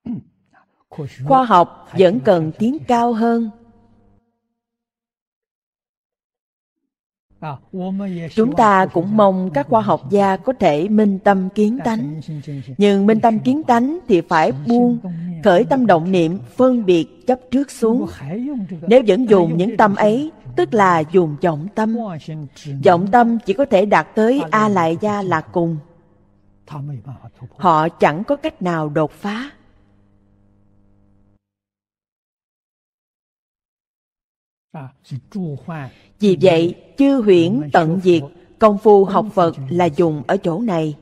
Khoa học vẫn cần tiến cao hơn. Chúng ta cũng mong các khoa học gia có thể minh tâm kiến tánh. Nhưng minh tâm kiến tánh thì phải buông, khởi tâm động niệm, phân biệt chấp trước xuống. Nếu vẫn dùng những tâm ấy, tức là dùng vọng tâm. Vọng tâm chỉ có thể đạt tới A Lại Gia là cùng. Họ chẳng có cách nào đột phá. Vì vậy, chư huyễn tận diệt, công phu học Phật là dùng ở chỗ này.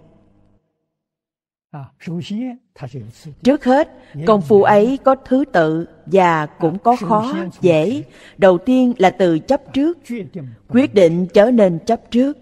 Trước hết, công phu ấy có thứ tự và cũng có khó, dễ. Đầu tiên là từ chấp trước, quyết định trở nên chấp trước.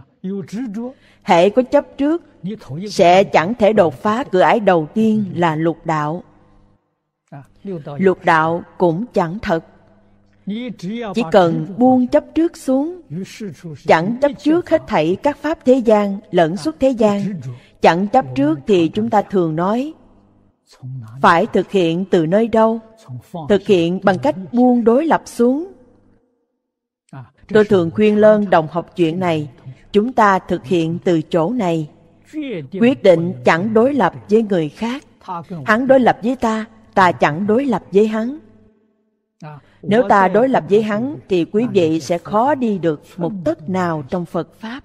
Hễ có chấp trước, sẽ chẳng thể đột phá cửa ải đầu tiên là lục đạo. Lục đạo cũng chẳng thật. Chỉ cần buông chấp trước xuống, chẳng chấp trước hết thảy các pháp thế gian lẫn xuất thế gian. Chẳng chấp trước thì chúng ta thường nói phải thực hiện từ nơi đâu? Thực hiện bằng cách buông đối lập xuống. Tôi thường khuyên Lơn đồng học chuyện này. Chúng ta thực hiện từ chỗ này. Quyết định chẳng đối lập với người khác. Hắn đối lập với ta, ta chẳng đối lập với hắn. Nếu ta đối lập với hắn thì quý vị sẽ khó đi được một tấc nào trong Phật Pháp.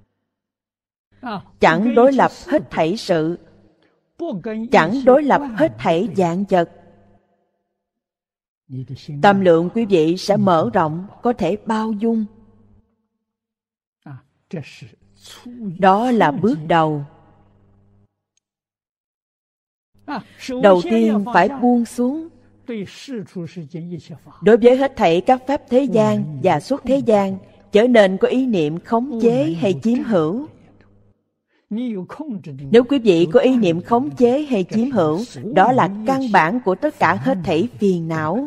Chẳng đối lập hết thảy sự, chẳng đối lập hết thảy dạng vật. Tâm lượng quý vị sẽ mở rộng, có thể bao dung. Đó là bước đầu. Đầu tiên phải buông xuống. Đối với hết thảy các pháp thế gian và xuất thế gian, trở nên có ý niệm khống chế hay chiếm hữu. Nếu quý vị có ý niệm khống chế hay chiếm hữu, đó là căn bản của tất cả hết thảy phiền não.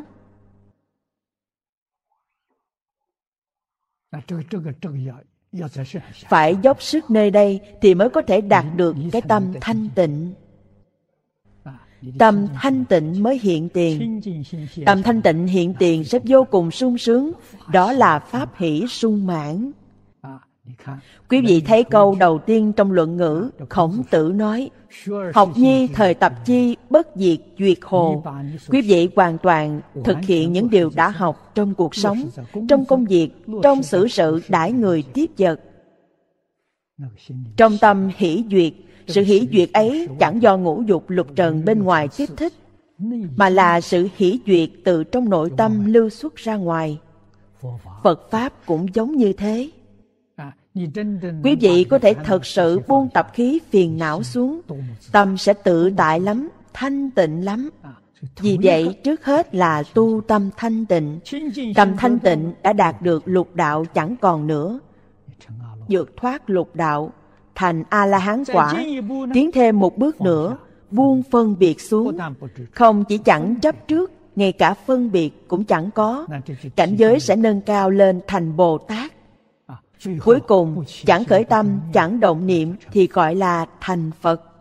Phải dốc sức nơi đây thì mới có thể đạt được cái tâm thanh tịnh. Tâm thanh tịnh mới hiện tiền. Tâm thanh tịnh hiện tiền sẽ vô cùng sung sướng. Đó là pháp hỷ sung mãn. Quý vị thấy câu đầu tiên trong luận ngữ, Khổng Tử nói: học nhi thời tập chi, bất diệt duyệt hồ. Quý vị hoàn toàn thực hiện những điều đã học trong cuộc sống, trong công việc, trong xử sự đãi người tiếp vật. Trong tâm hỷ duyệt. Sự hỷ duyệt ấy chẳng do ngũ dục lục trần bên ngoài kích thích, mà là sự hỷ duyệt từ trong nội tâm lưu xuất ra ngoài. Phật Pháp cũng giống như thế. Quý vị có thể thật sự buông tập khí phiền não xuống, tâm sẽ tự tại lắm, thanh tịnh lắm. Vì vậy, trước hết là tu tâm thanh tịnh. Tâm thanh tịnh đã đạt được lục đạo chẳng còn nữa. Vượt thoát lục đạo, thành A-la-hán quả. Tiến thêm một bước nữa, buông phân biệt xuống. Không chỉ chẳng chấp trước, ngay cả phân biệt cũng chẳng có. Cảnh giới sẽ nâng cao lên thành Bồ Tát. Cuối cùng, chẳng khởi tâm, chẳng động niệm thì gọi là thành Phật.